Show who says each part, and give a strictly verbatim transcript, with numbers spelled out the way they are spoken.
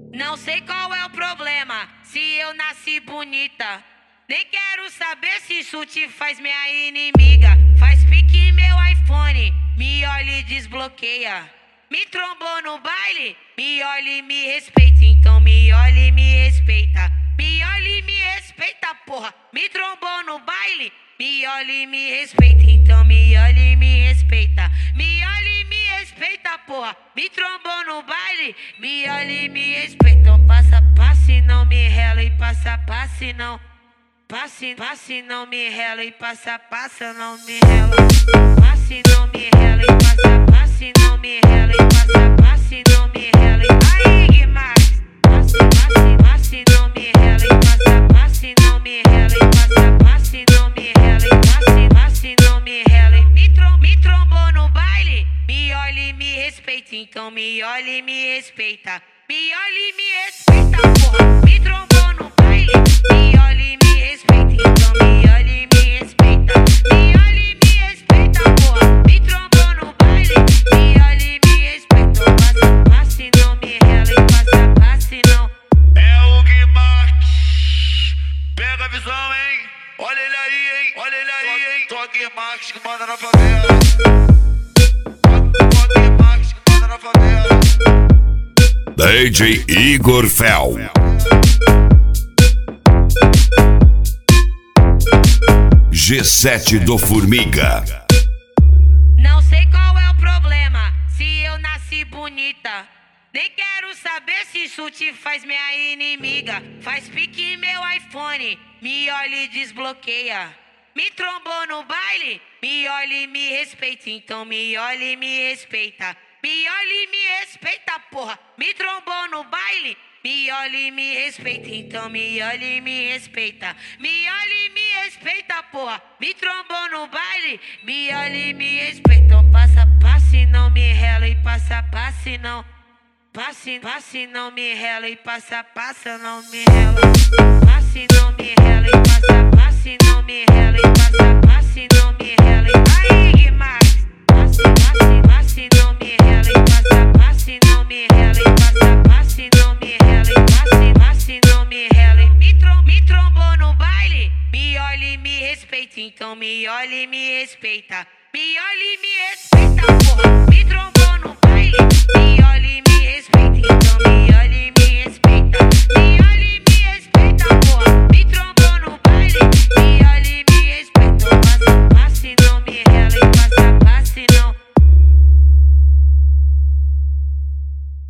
Speaker 1: Não sei qual é o problema, se eu nasci bonita. Nem quero saber se isso te faz minha inimiga. Faz pique meu iPhone, me olha e desbloqueia. Me trombou no baile, me olha e me respeita. Então me olha e me respeita. Me olha e me respeita, porra. Me trombou no baile, me olha e me respeita. Então me olha e me respeita. Me olha e me respeita, porra. Me trombou no baile, me olha e me respeita. Então passa, passe, não me rela e passa, passe, não. Passe, passe, não me rela e passa, passa, não me rela. Passe, não me rela e passa, passe, não me rela e passa, passe, não me rela e aí, Guimarães. Passe, passe, passe, não me rela e passa, passe, não me rela e passa, passe, não me rela e passe, passe, não me rela e me, trom me trombou no baile, me olha e me respeita. Então me olha e me respeita. Me olha e me respeita, porra. Me trombou no baile, me olha e me respeita. Então me olha e me respeita. Me olha e me respeita, porra. Me trombou no baile, me olha e me respeita. Passa, passe, não me rela e passa, passe, não.
Speaker 2: É o Guimarães, pega a visão, hein? Olha ele aí, hein? Olha ele aí, hein? Só Guimarães que manda na favela. Só Guimarães que manda na favela.
Speaker 3: D J Igor Fel. G sete do Formiga.
Speaker 1: Não sei qual é o problema, se eu nasci bonita. Nem quero saber se isso te faz minha inimiga. Faz pique meu iPhone, me olha e desbloqueia. Me trombou no baile, me olha e me respeita. Então me olha e me respeita. Me olha e me respeita, porra. Me trombou no baile, me olha e me respeita. Então me olha e me respeita. Me olha e me respeita, porra. Me trombou no baile, me olha e me respeita. Então passa, passe, não me rela e passa, passe, não. Passe, passe, não me rela e passa, passa, não me rela. Passe, não me rela e passa, passe, não me rela e passa, passe, não me rela e aí, Guimarães. Passe, passe, passe, não me rela e passa, passe, não me rela e passa, passe, não me rela e passe, passe, não me rela e me, trom me trombou no baile, me olha e me respeita. Então me olha e me respeita. Me olha e me respeita, porra. Me trombou no baile, me olha